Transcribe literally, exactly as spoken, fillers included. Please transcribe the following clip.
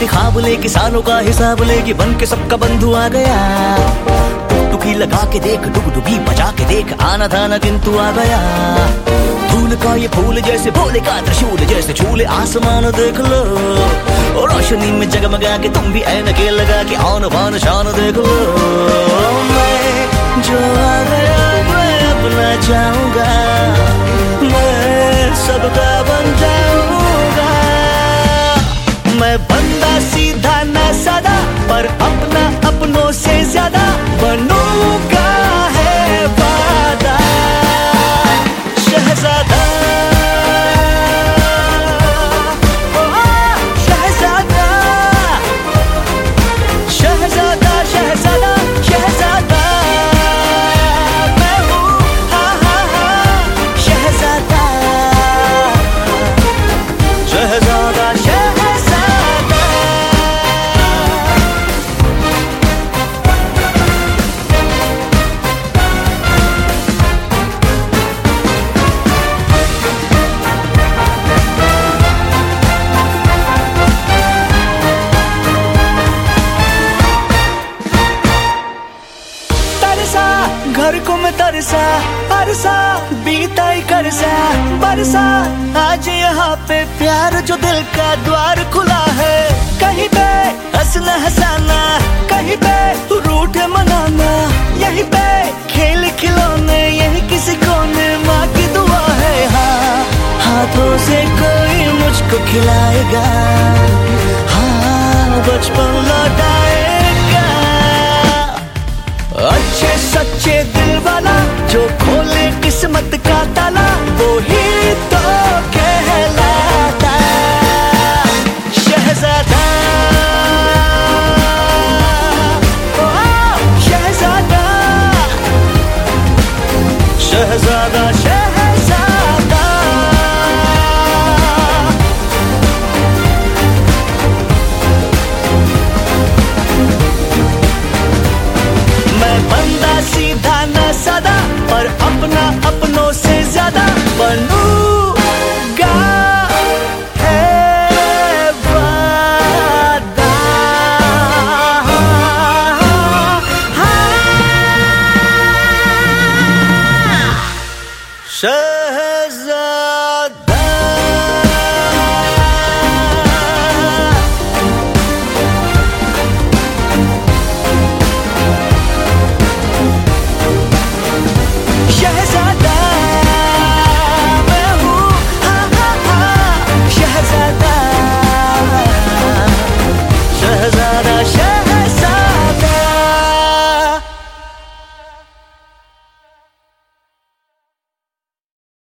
छोटे ख्वाब लेके सालों का हिसाब लेके बन के सबका बंधु आ गया। टुकटुकी लगा के देख, डुगडुगी बजा के देख, आना धाना किंतु आ गया। धूल का ये फूल जैसे, भोले का त्रिशूल जैसे, छूले आसमान देख लो। और रोशनी में जगमगा के तुम भी ऐनके लगा के आन बान शान देख लो। मैं जो आ गया मैं अपना चाहूंगा, मैं सबका बन जाऊंगा। मैं बंदा सीधा ना सादा, पर अपना अपनों से ज्यादा बनूंगा है वादा। शहजादा शहजादा शहजादा शहजादा शहजादा मैं हूँ, हाँ हाँ हाँ शहजादा शहजादा शहजादा। घर को मैं तरसा अरसा, बीता ही करसा बरसा। आज यहाँ पे प्यार जो दिल का द्वार खुला है। कहीं पे हंसना हंसाना, कहीं पे रूठ मनाना, यहीं पे खेल खिलौने, यहीं किसी कोने माँ की दुआ है। हाँ हाथों से कोई मुझको खिलाएगा, हाँ बचपन लौटाएगा। अच्छे सच्चे दिल वाला जो खोले किस्मत का ताला, वो ही तो कहलाता शहजादा। ओ शहजादा शहजादा शहजादा। मैं बंदा सीधा ना सादा, पर अपना अपनों से ज्यादा बनूंगा है वादा। हाँ।